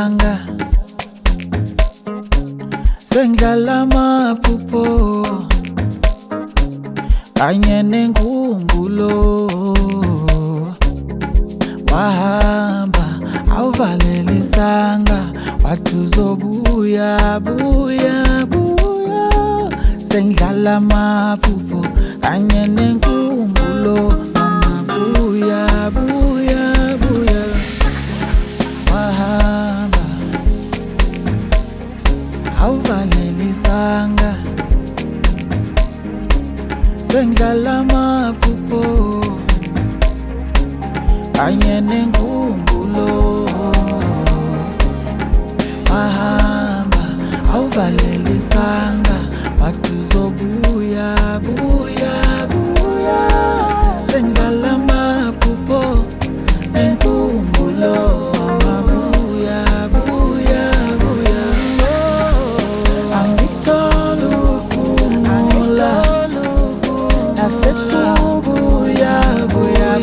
Sanga sengidlala amaphupho kanye nenkumbulo wahamba awuvalele isanga wathi uzobuya buya buya sengidlala amaphupho kanye nenkumbulo mama buya buya buya wahamba awuvalele isanga sengidlala amaphupho kanye nenkumbulo wahamba awuvalele isanga wathi uzobuya buya buya sengidlala amaphupho nenkumbulo buya buya buya angithola ukumula nasebusuku buya buya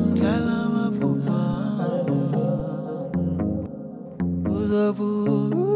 Uzabuya